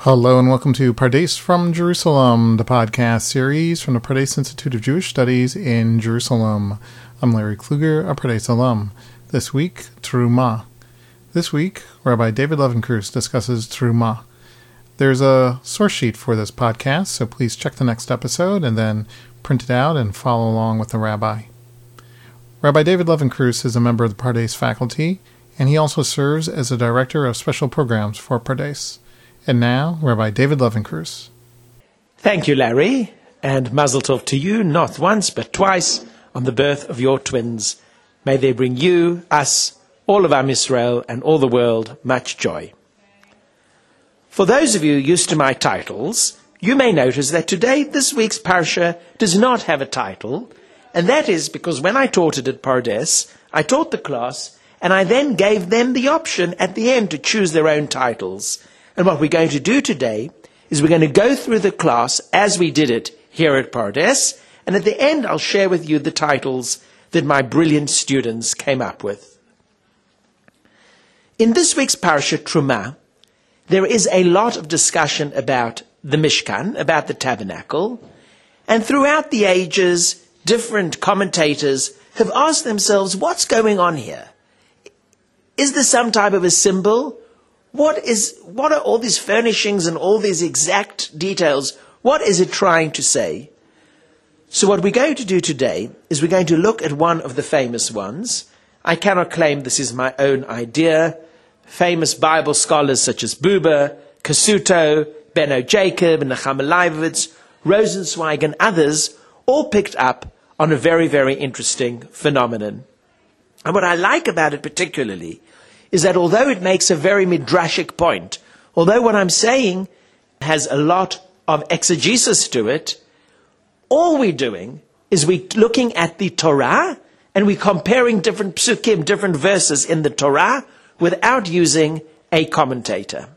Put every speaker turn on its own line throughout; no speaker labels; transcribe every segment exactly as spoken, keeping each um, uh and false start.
Hello and welcome to Pardes from Jerusalem, the podcast series from the Pardes Institute of Jewish Studies in Jerusalem. I'm Larry Kluger, a Pardes alum. This week, Terumah. This week, Rabbi David Levenkrus discusses Terumah. There's a source sheet for this podcast, so please check the next episode and then print it out and follow along with the rabbi. Rabbi David Levenkrus is a member of the Pardes faculty, and he also serves as the director of special programs for Pardes. And now, Rabbi David Levenkrus.
Thank you, Larry, and Mazel Tov to you, not once but twice, on the birth of your twins. May they bring you, us, all of Am Yisrael, and all the world much joy. For those of you used to my titles, you may notice that today, this week's Parsha does not have a title, and that is because when I taught it at Pardes, I taught the class, and I then gave them the option at the end to choose their own titles. And what we're going to do today is we're going to go through the class as we did it here at Pardes, and at the end I'll share with you the titles that my brilliant students came up with. In this week's Parsha Terumah, there is a lot of discussion about the Mishkan, about the tabernacle, and throughout the ages, different commentators have asked themselves, what's going on here? Is this some type of a symbol? What is, what are all these furnishings and all these exact details? What is it trying to say? So what we're going to do today is we're going to look at one of the famous ones. I cannot claim this is my own idea. Famous Bible scholars such as Buber, Cassuto, Benno Jacob, and Nechama Leibowitz, Rosenzweig, and others all picked up on a very, very interesting phenomenon. And what I like about it particularly is that although it makes a very midrashic point, although what I'm saying has a lot of exegesis to it, all we're doing is we're looking at the Torah and we're comparing different psukim, different verses in the Torah without using a commentator.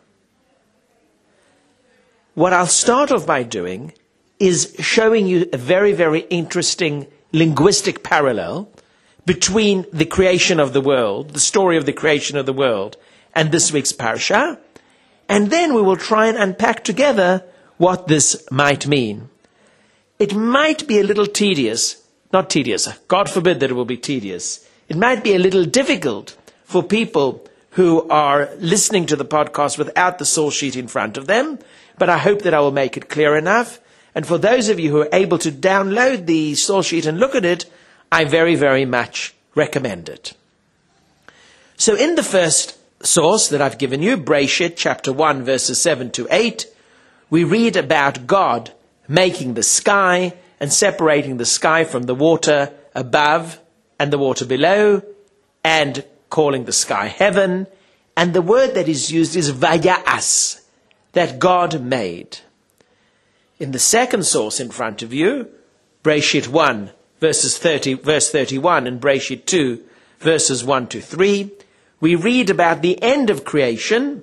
What I'll start off by doing is showing you a very, very interesting linguistic parallel between the creation of the world, the story of the creation of the world, and this week's Parsha, and then we will try and unpack together what this might mean. It might be a little tedious, not tedious, God forbid that it will be tedious. It might be a little difficult for people who are listening to the podcast without the source sheet in front of them, but I hope that I will make it clear enough. And for those of you who are able to download the source sheet and look at it, I very, very much recommend it. So in the first source that I've given you, Breshit, chapter one, verses seven to eight, we read about God making the sky and separating the sky from the water above and the water below, and calling the sky heaven. And the word that is used is vaya'as, that God made. In the second source in front of you, Breshit one, verses thirty, verse thirty-one, and Breshit two, verses one to three, we read about the end of creation,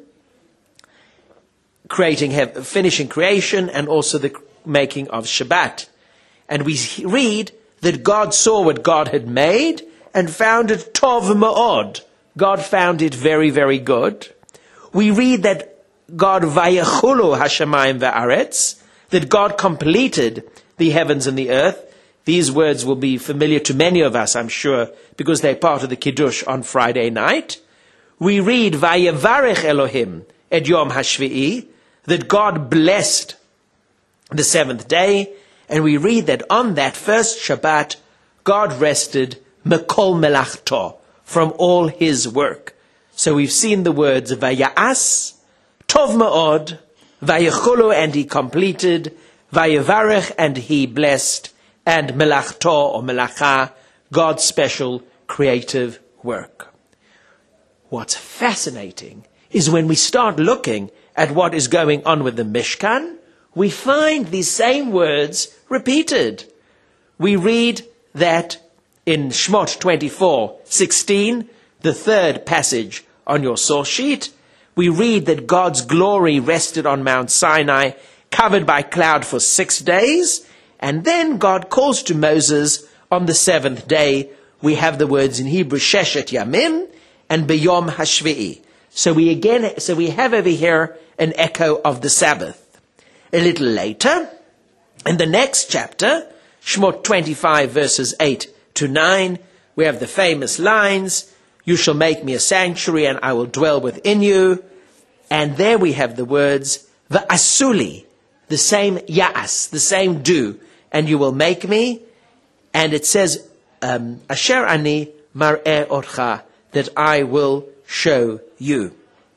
creating, finishing creation, and also the making of Shabbat. And we read that God saw what God had made and found it tov ma'od. God found it very, very good. We read that God vayechulu hashamayim va'aretz, that God completed the heavens and the earth. These words will be familiar to many of us, I'm sure, because they're part of the Kiddush on Friday night. We read, Vayevarech Elohim et Yom HaShvi'i, that God blessed the seventh day, and we read that on that first Shabbat, God rested Mekol Melachto, from all his work. So we've seen the words Vaya'as, Tov Ma'od, Vayechulu, and he completed, Vayevarech, and he blessed, and melachto or melacha, God's special creative work. What's fascinating is when we start looking at what is going on with the Mishkan, we find these same words repeated. We read that in Shmot twenty-four sixteen, the third passage on your source sheet, we read that God's glory rested on Mount Sinai, covered by cloud for six days, and then God calls to Moses on the seventh day. We have the words in Hebrew, Sheshet Yamim, and B'yom Hashvi'i. So we again, so we have over here an echo of the Sabbath. A little later, in the next chapter, Shemot twenty-five verses eight to nine, we have the famous lines, "You shall make me a sanctuary and I will dwell within you." And there we have the words, "Va'asuli," the same ya'as, the same do, "and you will make me." And it says, um, "Asher ani mar'eh orcha," that I will show you.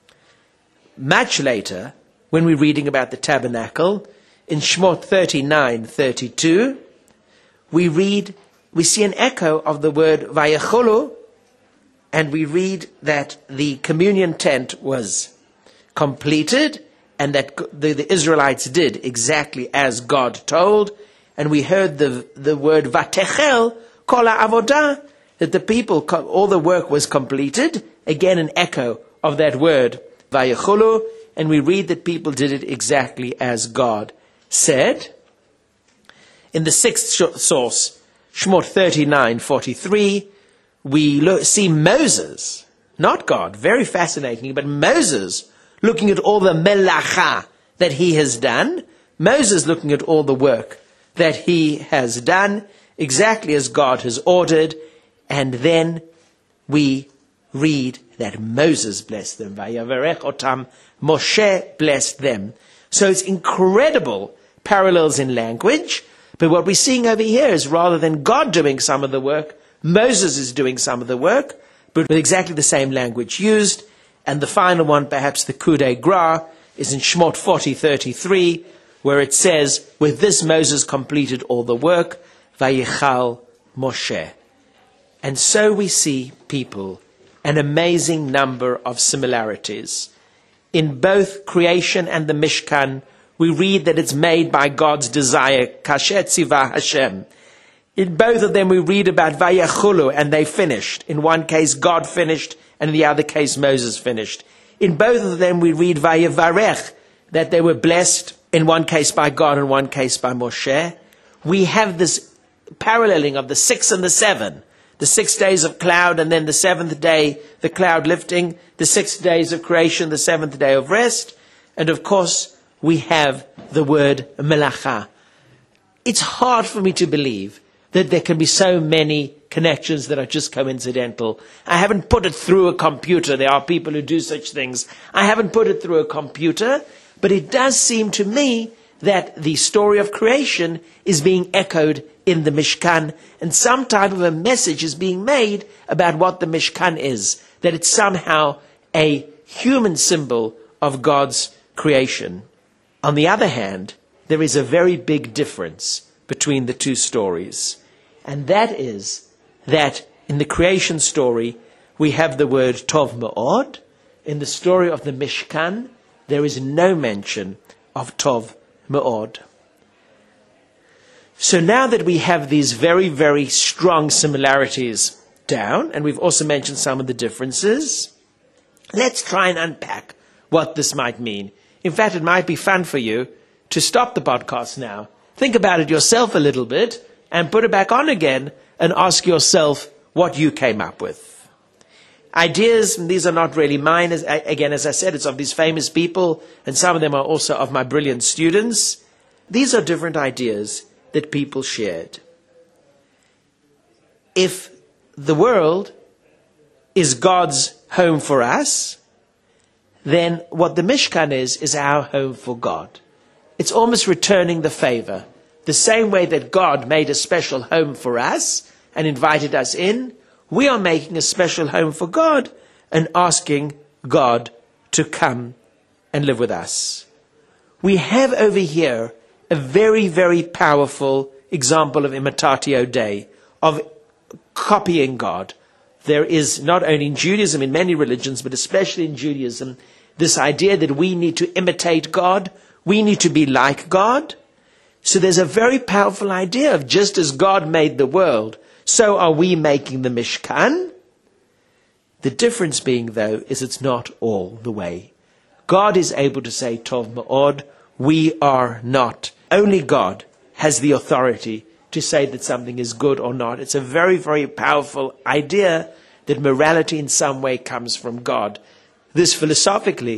Much later, when we're reading about the tabernacle, in Shemot thirty-nine thirty-two, we read, we see an echo of the word vayecholu, and we read that the communion tent was completed, and that the, the Israelites did exactly as God told, and we heard the the word vatechel kol ha'avodah, that the people, all the work was completed, again an echo of that word vayecholu, and we read that people did it exactly as God said. In the sixth source, Shemot thirty-nine forty-three, we lo- see Moses, not God, very fascinating, but Moses looking at all the melacha that he has done, Moses looking at all the work that he has done, exactly as God has ordered, and then we read that Moses blessed them. Vayavarech otam, Moshe blessed them. So it's incredible parallels in language, but what we're seeing over here is rather than God doing some of the work, Moses is doing some of the work, but with exactly the same language used. And the final one, perhaps the coup de grace, is in Shemot forty thirty-three, where it says, "With this Moses completed all the work, Vayichal Moshe." And so we see, people, an amazing number of similarities. In both creation and the Mishkan, we read that it's made by God's desire, Kasher Tzivah Hashem. In both of them we read about Vayachulu, and they finished. In one case God finished, and in the other case Moses finished. In both of them we read Vayavarech, that they were blessed, in one case by God, in one case by Moshe. We have this paralleling of the six and the seven. The six days of cloud, and then the seventh day, the cloud lifting, the six days of creation, the seventh day of rest. And of course, we have the word melacha. It's hard for me to believe that there can be so many connections that are just coincidental. I haven't put it through a computer. There are people who do such things. I haven't put it through a computer, but it does seem to me that the story of creation is being echoed in the Mishkan, and some type of a message is being made about what the Mishkan is, that it's somehow a human symbol of God's creation. On the other hand, there is a very big difference between the two stories, and that is that in the creation story we have the word Tov Me'od. In the story of the Mishkan, there is no mention of Tov Me'od. So now that we have these very, very strong similarities down, and we've also mentioned some of the differences, let's try and unpack what this might mean. In fact, it might be fun for you to stop the podcast now, think about it yourself a little bit, and put it back on again and ask yourself what you came up with. Ideas, these are not really mine. As, again, as I said, it's of these famous people, and some of them are also of my brilliant students. These are different ideas that people shared. If the world is God's home for us, then what the Mishkan is, is our home for God. It's almost returning the favor. The same way that God made a special home for us and invited us in, we are making a special home for God and asking God to come and live with us. We have over here a very, very powerful example of imitatio Dei, of copying God. There is not only in Judaism, in many religions, but especially in Judaism, this idea that we need to imitate God, we need to be like God. So there's a very powerful idea of just as God made the world, so are we making the Mishkan. The difference being, though, is it's not all the way. God is able to say, Tov Me'od, we are not. Only God has the authority to say that something is good or not. It's a very, very powerful idea that morality in some way comes from God. This philosophically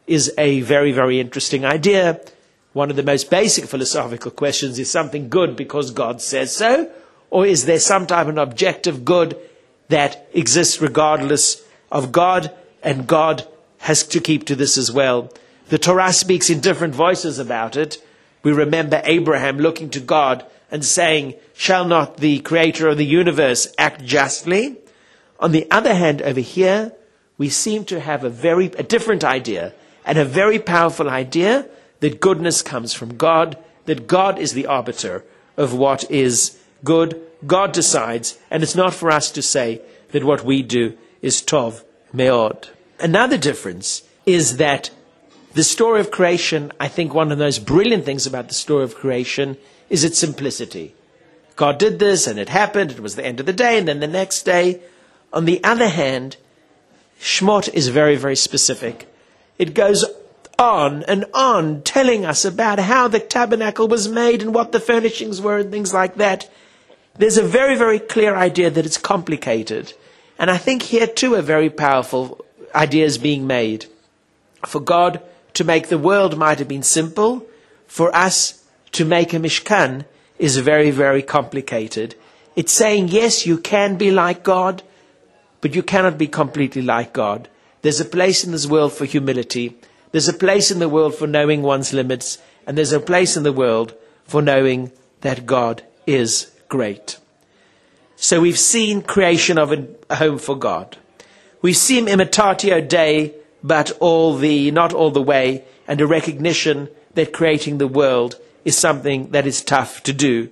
is a very, very interesting idea. One of the most basic philosophical questions, is something good because God says so? Or is there some type of objective good that exists regardless of God, and God has to keep to this as well? The Torah speaks in different voices about it. We remember Abraham looking to God and saying, shall not the creator of the universe act justly? On the other hand, over here, we seem to have a very a different idea, and a very powerful idea, that goodness comes from God, that God is the arbiter of what is good. God decides, and it's not for us to say that what we do is tov meod. Another difference is that the story of creation, I think one of the most brilliant things about the story of creation is its simplicity. God did this, and it happened, it was the end of the day, and then the next day. On the other hand, Shmot is very, very specific. It goes on and on, telling us about how the tabernacle was made and what the furnishings were and things like that. There's a very, very clear idea that it's complicated. And I think here too a very powerful idea is being made. For God to make the world might have been simple. For us to make a Mishkan is very, very complicated. It's saying, yes, you can be like God, but you cannot be completely like God. There's a place in this world for humility. There's a place in the world for knowing one's limits. And there's a place in the world for knowing that God is great. So we've seen creation of a home for God. We've seen imitatio Dei, but all the, not all the way, and a recognition that creating the world is something that is tough to do.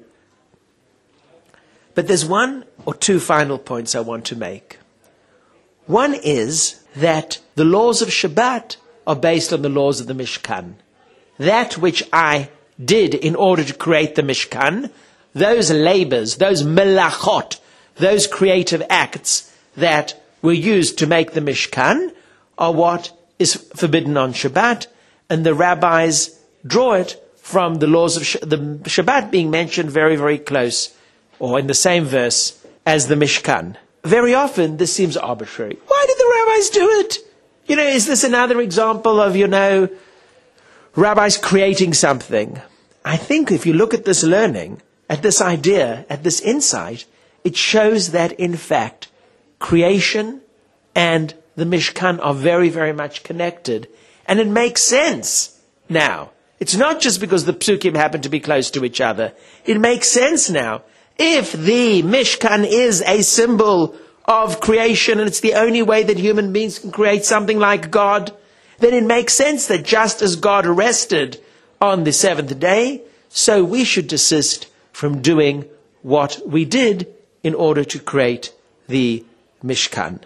But there's one or two final points I want to make. One is that the laws of Shabbat are based on the laws of the Mishkan. That which I did in order to create the Mishkan, those labors, those melachot, those creative acts that were used to make the Mishkan are what is forbidden on Shabbat, and the rabbis draw it from the laws of Sh- the Shabbat being mentioned very, very close, or in the same verse as the Mishkan. Very often this seems arbitrary. Why did the rabbis do it? You know, is this another example of, you know, rabbis creating something? I think if you look at this learning, at this idea, at this insight, it shows that, in fact, creation and the Mishkan are very, very much connected. And it makes sense now. It's not just because the psukim happen to be close to each other. It makes sense now. If the Mishkan is a symbol of creation, and it's the only way that human beings can create something like God, then it makes sense that just as God rested on the seventh day, so we should desist from doing what we did in order to create the Mishkan.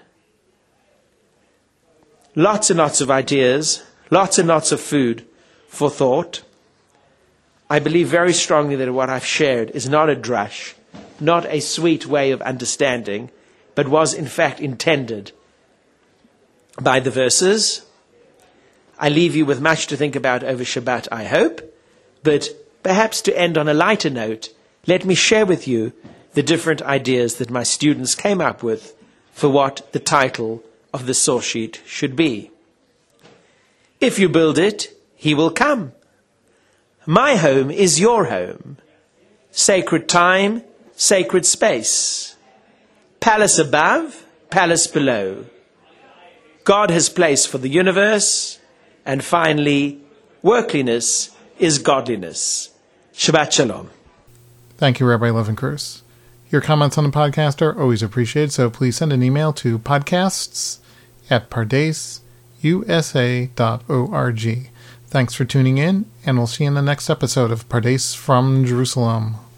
Lots and lots of ideas, lots and lots of food for thought. I believe very strongly that what I've shared is not a drush, not a sweet way of understanding, but was in fact intended by the verses. I leave you with much to think about over Shabbat, I hope, but perhaps to end on a lighter note, let me share with you the different ideas that my students came up with for what the title of the source sheet should be. If you build it, he will come. My home is your home. Sacred time, sacred space. Palace above, palace below. God has place for the universe. And finally, workliness is godliness. Shabbat Shalom.
Thank you, Rabbi Levenkrus. Your comments on the podcast are always appreciated, so please send an email to podcasts at pardes u s a dot org. Thanks for tuning in, and we'll see you in the next episode of Pardes from Jerusalem.